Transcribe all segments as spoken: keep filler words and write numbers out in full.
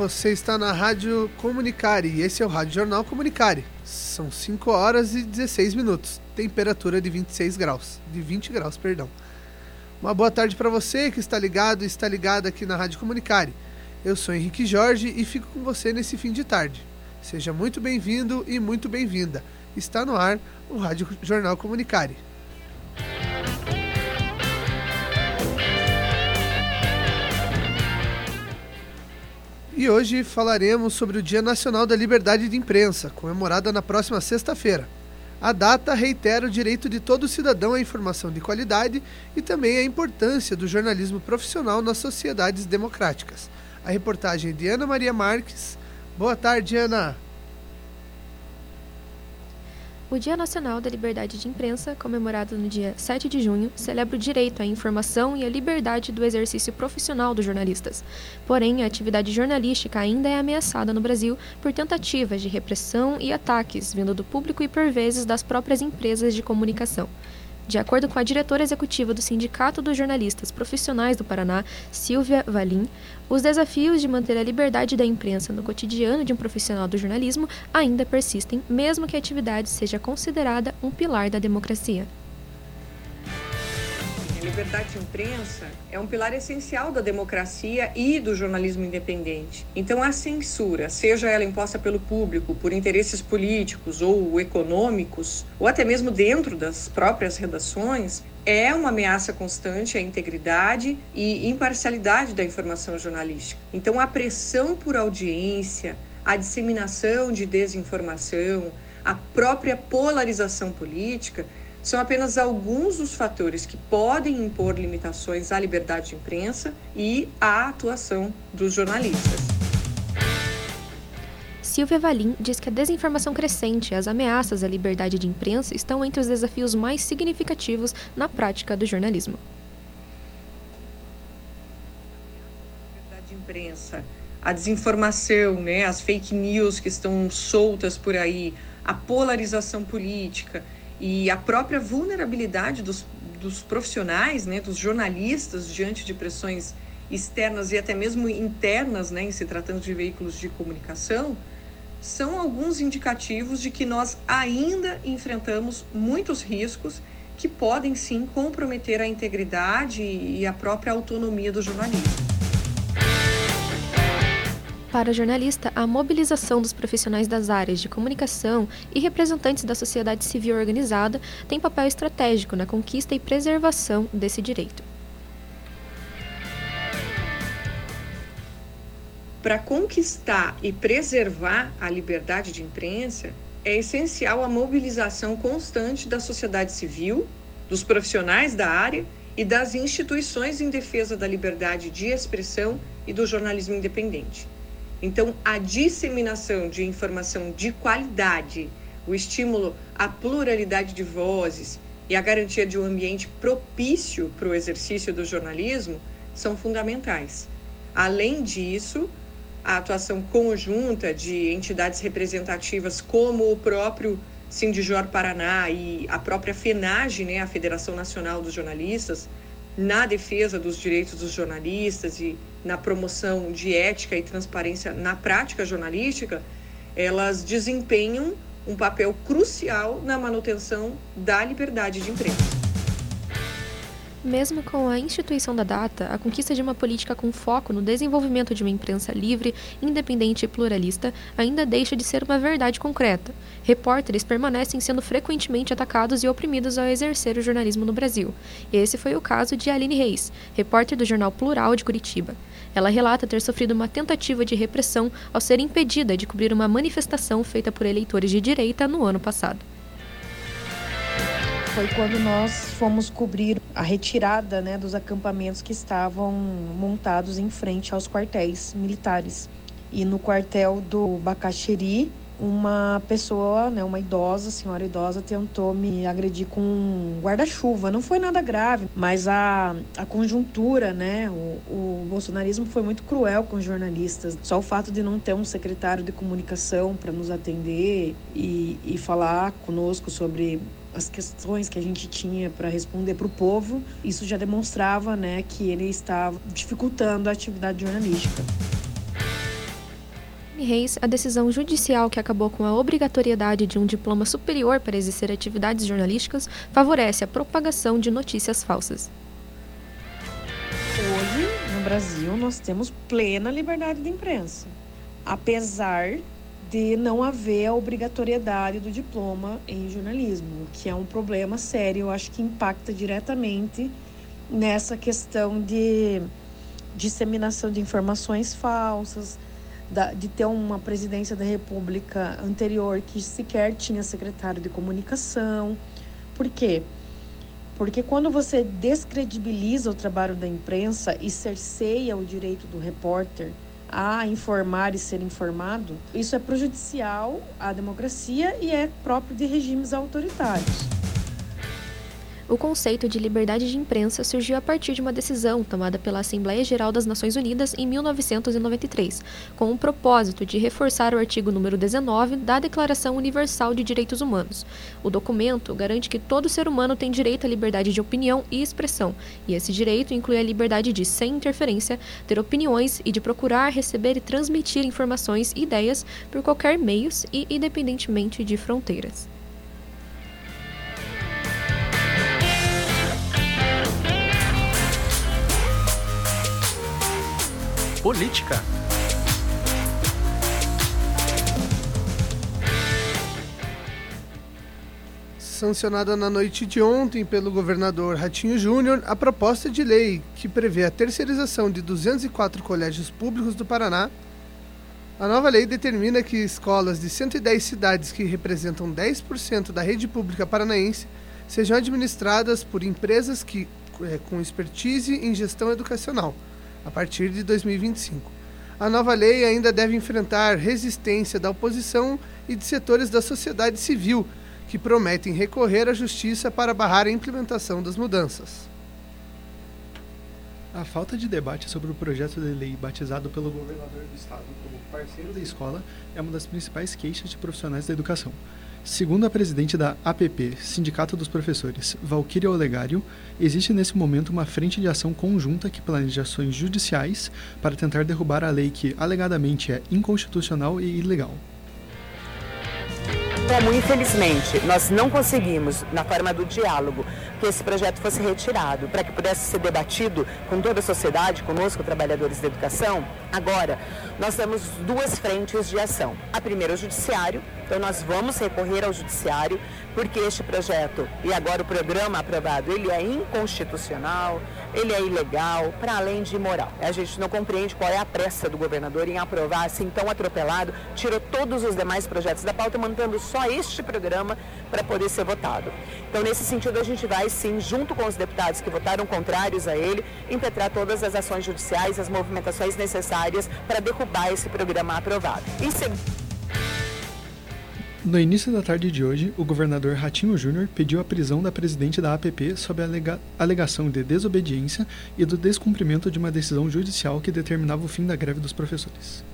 você está na Rádio Comunicare e esse é o Rádio Jornal Comunicare. São cinco horas e dezesseis minutos, temperatura de vinte e seis graus, de vinte graus, perdão. Uma boa tarde para você que está ligado e está ligada aqui na Rádio Comunicare. Eu sou Henrique Jorge e fico com você nesse fim de tarde. Seja muito bem-vindo e muito bem-vinda. Está no ar o Rádio Jornal Comunicare. E hoje falaremos sobre o Dia Nacional da Liberdade de Imprensa, comemorada na próxima sexta-feira. A data reitera o direito de todo cidadão à informação de qualidade e também a importância do jornalismo profissional nas sociedades democráticas. A reportagem é de Ana Maria Marques. Boa tarde, Ana. O Dia Nacional da Liberdade de Imprensa, comemorado no dia sete de junho, celebra o direito à informação e à liberdade do exercício profissional dos jornalistas. Porém, a atividade jornalística ainda é ameaçada no Brasil por tentativas de repressão e ataques vindo do público e, por vezes, das próprias empresas de comunicação. De acordo com a diretora executiva do Sindicato dos Jornalistas Profissionais do Paraná, Silvia Valim, os desafios de manter a liberdade da imprensa no cotidiano de um profissional do jornalismo ainda persistem, mesmo que a atividade seja considerada um pilar da democracia. A liberdade de imprensa é um pilar essencial da democracia e do jornalismo independente. Então, a censura, seja ela imposta pelo público por interesses políticos ou econômicos, ou até mesmo dentro das próprias redações, é uma ameaça constante à integridade e imparcialidade da informação jornalística. Então, a pressão por audiência, a disseminação de desinformação, a própria polarização política são apenas alguns dos fatores que podem impor limitações à liberdade de imprensa e à atuação dos jornalistas. Silvia Valim diz que a desinformação crescente e as ameaças à liberdade de imprensa estão entre os desafios mais significativos na prática do jornalismo. A liberdade de imprensa, a desinformação, né, as fake news que estão soltas por aí, a polarização política e a própria vulnerabilidade dos, dos profissionais, né, dos jornalistas diante de pressões externas e até mesmo internas, né, em se tratando de veículos de comunicação, são alguns indicativos de que nós ainda enfrentamos muitos riscos que podem sim comprometer a integridade e a própria autonomia do jornalismo. Para a jornalista, a mobilização dos profissionais das áreas de comunicação e representantes da sociedade civil organizada tem papel estratégico na conquista e preservação desse direito. Para conquistar e preservar a liberdade de imprensa, é essencial a mobilização constante da sociedade civil, dos profissionais da área e das instituições em defesa da liberdade de expressão e do jornalismo independente. Então, a disseminação de informação de qualidade, o estímulo à pluralidade de vozes e a garantia de um ambiente propício para o exercício do jornalismo são fundamentais. Além disso, a atuação conjunta de entidades representativas como o próprio Sindijor Paraná e a própria FENAGE, né, a Federação Nacional dos Jornalistas, na defesa dos direitos dos jornalistas e na promoção de ética e transparência na prática jornalística, elas desempenham um papel crucial na manutenção da liberdade de imprensa. Mesmo com a instituição da data, a conquista de uma política com foco no desenvolvimento de uma imprensa livre, independente e pluralista ainda deixa de ser uma verdade concreta. Repórteres permanecem sendo frequentemente atacados e oprimidos ao exercer o jornalismo no Brasil. Esse foi o caso de Aline Reis, repórter do jornal Plural de Curitiba. Ela relata ter sofrido uma tentativa de repressão ao ser impedida de cobrir uma manifestação feita por eleitores de direita no ano passado. Foi quando nós fomos cobrir a retirada, né, dos acampamentos que estavam montados em frente aos quartéis militares. E no quartel do Bacaxeri, uma pessoa, né, uma idosa, senhora idosa, tentou me agredir com um guarda-chuva. Não foi nada grave, mas a, a conjuntura, né, o, o bolsonarismo foi muito cruel com os jornalistas. Só o fato de não ter um secretário de comunicação para nos atender e, e falar conosco sobre as questões que a gente tinha para responder para o povo, isso já demonstrava, né, que ele estava dificultando a atividade jornalística. Reis, a decisão judicial que acabou com a obrigatoriedade de um diploma superior para exercer atividades jornalísticas favorece a propagação de notícias falsas. Hoje, no Brasil, nós temos plena liberdade de imprensa, apesar de não haver a obrigatoriedade do diploma em jornalismo, o que é um problema sério, eu acho que impacta diretamente nessa questão de disseminação de informações falsas, de ter uma presidência da República anterior que sequer tinha secretário de comunicação. Por quê? Porque quando você descredibiliza o trabalho da imprensa e cerceia o direito do repórter a informar e ser informado, isso é prejudicial à democracia e é próprio de regimes autoritários. O conceito de liberdade de imprensa surgiu a partir de uma decisão tomada pela Assembleia Geral das Nações Unidas em mil novecentos e noventa e três, com o propósito de reforçar o artigo número dezenove da Declaração Universal de Direitos Humanos. O documento garante que todo ser humano tem direito à liberdade de opinião e expressão, e esse direito inclui a liberdade de, sem interferência, ter opiniões e de procurar, receber e transmitir informações e ideias por qualquer meios e independentemente de fronteiras. Política. Sancionada na noite de ontem pelo governador Ratinho Júnior, a proposta de lei que prevê a terceirização de duzentos e quatro colégios públicos do Paraná. A nova lei determina que escolas de cento e dez cidades que representam dez por cento da rede pública paranaense sejam administradas por empresas que, é, com expertise em gestão educacional, a partir de dois mil e vinte e cinco. A nova lei ainda deve enfrentar resistência da oposição e de setores da sociedade civil, que prometem recorrer à justiça para barrar a implementação das mudanças. A falta de debate sobre o projeto de lei batizado pelo governador do estado como parceiro da escola é uma das principais queixas de profissionais da educação. Segundo a presidente da A P P, Sindicato dos Professores, Valquíria Olegário, existe nesse momento uma frente de ação conjunta que planeja ações judiciais para tentar derrubar a lei que, alegadamente, é inconstitucional e ilegal. Como, infelizmente, nós não conseguimos, na forma do diálogo, que esse projeto fosse retirado, para que pudesse ser debatido com toda a sociedade, conosco, trabalhadores da educação, agora nós temos duas frentes de ação. A primeira é o judiciário, então nós vamos recorrer ao judiciário, porque este projeto, e agora o programa aprovado, ele é inconstitucional, ele é ilegal, para além de imoral. A gente não compreende qual é a pressa do governador em aprovar assim tão atropelado, tirou todos os demais projetos da pauta, mantendo só este programa para poder ser votado. Então, nesse sentido, a gente vai, sim, junto com os deputados que votaram contrários a ele, impetrar todas as ações judiciais, as movimentações necessárias para derrubar esse programa aprovado. Em seguida, no início da tarde de hoje, o governador Ratinho Júnior pediu a prisão da presidente da A P P sob a alega- alegação de desobediência e do descumprimento de uma decisão judicial que determinava o fim da greve dos professores.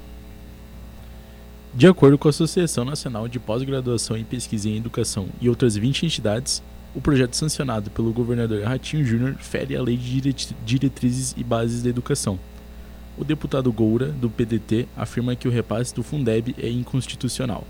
De acordo com a Associação Nacional de Pós-Graduação em Pesquisa em Educação e outras vinte entidades, o projeto sancionado pelo governador Ratinho Júnior fere a Lei de Diret- Diretrizes e Bases da Educação. O deputado Goura, do P D T, afirma que o repasse do Fundeb é inconstitucional.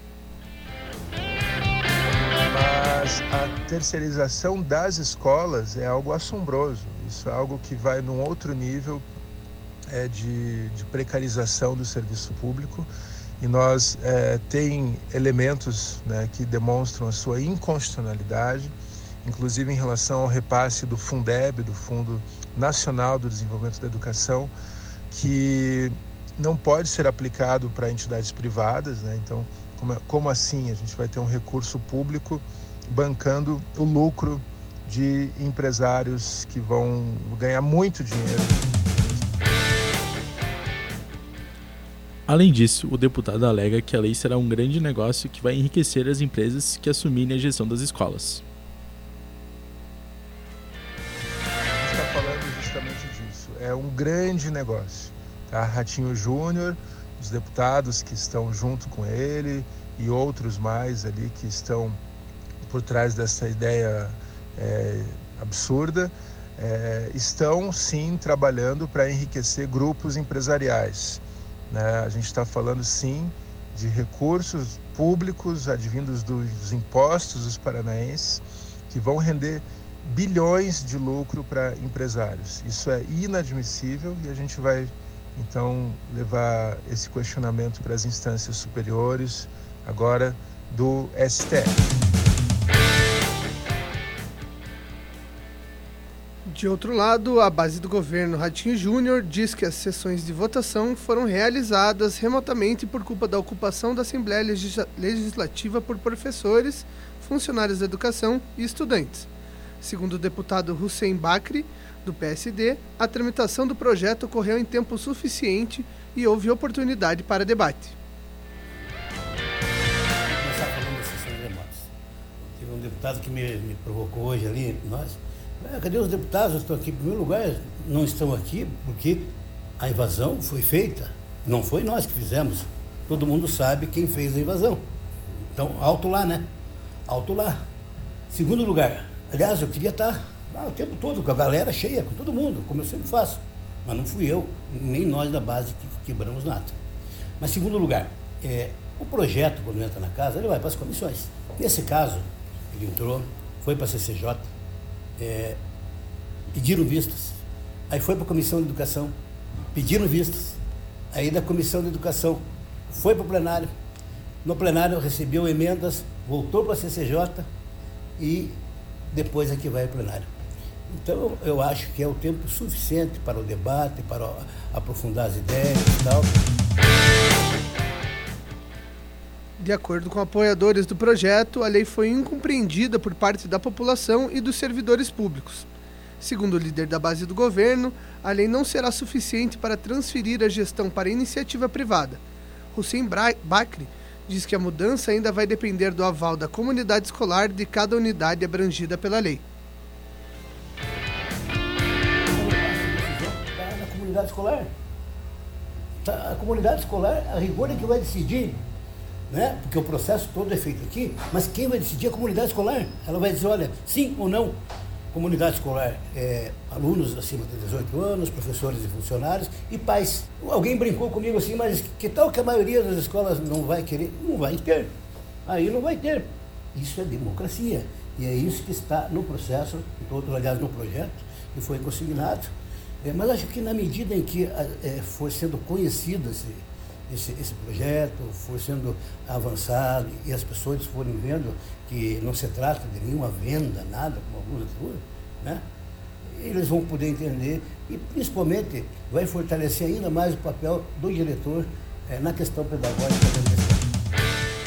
Mas a terceirização das escolas é algo assombroso. Isso é algo que vai num outro nível é, de, de precarização do serviço público. E nós é, tem elementos, né, que demonstram a sua inconstitucionalidade, inclusive em relação ao repasse do Fundeb, do Fundo Nacional do Desenvolvimento da Educação, que não pode ser aplicado para entidades privadas, né? Então, como, como assim a gente vai ter um recurso público bancando o lucro de empresários que vão ganhar muito dinheiro? Além disso, o deputado alega que a lei será um grande negócio que vai enriquecer as empresas que assumirem a gestão das escolas. A gente está falando justamente disso. É um grande negócio. Tá? Ratinho Júnior, os deputados que estão junto com ele e outros mais ali que estão por trás dessa ideia é, absurda, é, estão sim trabalhando para enriquecer grupos empresariais. né? A gente está falando, sim, de recursos públicos advindos dos impostos dos paranaenses que vão render bilhões de lucro para empresários. Isso é inadmissível e a gente vai, então, levar esse questionamento para as instâncias superiores, agora do S T F. De outro lado, a base do governo Ratinho Júnior diz que as sessões de votação foram realizadas remotamente por culpa da ocupação da Assembleia Legislativa por professores, funcionários da educação e estudantes. Segundo o deputado Hussein Bakri, do P S D, a tramitação do projeto ocorreu em tempo suficiente e houve oportunidade para debate. Vou começar falando das sessões remotas. Teve um deputado que me, me provocou hoje ali, nós. Ah, cadê os deputados? Eu estou aqui. Em primeiro lugar, não estão aqui porque a invasão foi feita. Não foi nós que fizemos. Todo mundo sabe quem fez a invasão. Então, alto lá, né? Alto lá. Segundo lugar, aliás, eu queria estar lá o tempo todo com a galera cheia, com todo mundo, como eu sempre faço. Mas não fui eu, nem nós da base que quebramos nada. Mas, segundo lugar, é, o projeto, quando entra na casa, ele vai para as comissões. Nesse caso, ele entrou, foi para a C C J, É, pediram vistas, aí foi para a Comissão de Educação, pediram vistas, aí da Comissão de Educação foi para o plenário, no plenário recebeu emendas, voltou para a C C J e depois é que vai ao plenário. Então eu acho que é o tempo suficiente para o debate, para aprofundar as ideias e tal. De acordo com apoiadores do projeto, a lei foi incompreendida por parte da população e dos servidores públicos. Segundo o líder da base do governo, a lei não será suficiente para transferir a gestão para a iniciativa privada. Hussein Bakri diz que a mudança ainda vai depender do aval da comunidade escolar de cada unidade abrangida pela lei. Está na comunidade escolar. Tá, a comunidade escolar, a rigor é que vai decidir. Né? Porque o processo todo é feito aqui, mas quem vai decidir é a comunidade escolar. Ela vai dizer, olha, sim ou não. Comunidade escolar, é, alunos acima de dezoito anos, professores e funcionários e pais. Alguém brincou comigo assim, mas que tal que a maioria das escolas não vai querer? Não vai ter. Aí não vai ter. Isso é democracia. E é isso que está no processo, todo, aliás, no projeto, que foi consignado. É, mas acho que na medida em que é, for sendo conhecido esse Esse, esse projeto for sendo avançado e as pessoas forem vendo que não se trata de nenhuma venda, nada, como alguns atuam, né? Eles vão poder entender e, principalmente, vai fortalecer ainda mais o papel do diretor é, na questão pedagógica da questão.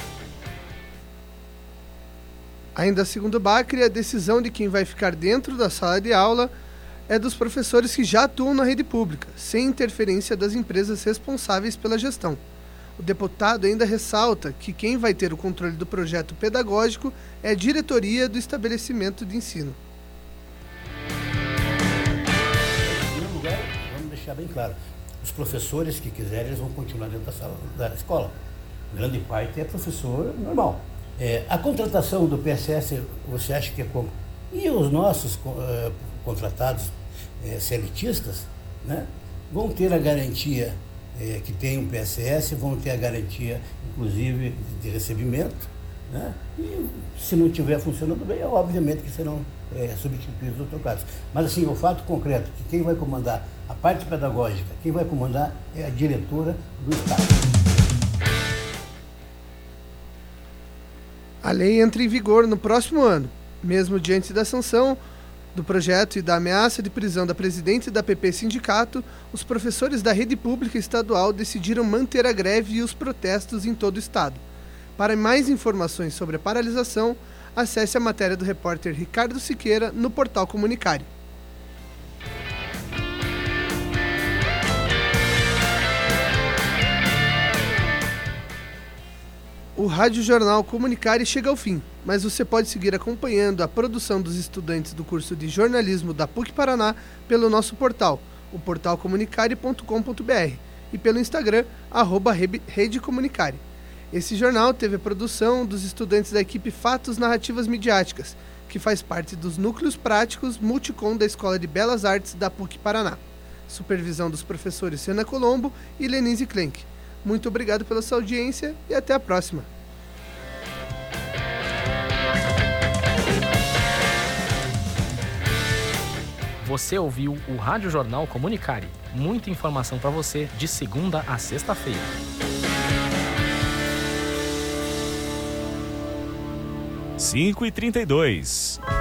Ainda segundo Bakri, a decisão de quem vai ficar dentro da sala de aula é dos professores que já atuam na rede pública, sem interferência das empresas responsáveis pela gestão. O deputado ainda ressalta que quem vai ter o controle do projeto pedagógico é a diretoria do estabelecimento de ensino. Em primeiro lugar, vamos deixar bem claro, os professores que quiserem, eles vão continuar dentro da sala da escola. Grande parte é professor normal. É, a contratação do P S S, você acha que é como? E os nossos uh, contratados é, seletistas, né, vão ter a garantia é, que tem um P S S, vão ter a garantia, inclusive, de recebimento, né, e se não estiver funcionando bem, obviamente que serão é, substituídos ou trocados. Mas, assim, o fato concreto, que quem vai comandar a parte pedagógica, quem vai comandar é a diretora do Estado. A lei entra em vigor no próximo ano, mesmo diante da sanção do projeto e da ameaça de prisão da presidente da A P P Sindicato, os professores da rede pública estadual decidiram manter a greve e os protestos em todo o estado. Para mais informações sobre a paralisação, acesse a matéria do repórter Ricardo Siqueira no portal Comunicare. O Rádio Jornal Comunicare chega ao fim, mas você pode seguir acompanhando a produção dos estudantes do curso de jornalismo da P U C Paraná pelo nosso portal, o portal comunicare ponto com ponto b r, e pelo Instagram, arroba Rede Comunicare. Esse jornal teve a produção dos estudantes da equipe Fatos Narrativas Midiáticas, que faz parte dos núcleos práticos Multicom da Escola de Belas Artes da P U C Paraná. Supervisão dos professores Sena Colombo e Lenise Klenk. Muito obrigado pela sua audiência e até a próxima. Você ouviu o Rádio Jornal Comunicare. Muita informação para você de segunda a sexta-feira. cinco e trinta e dois.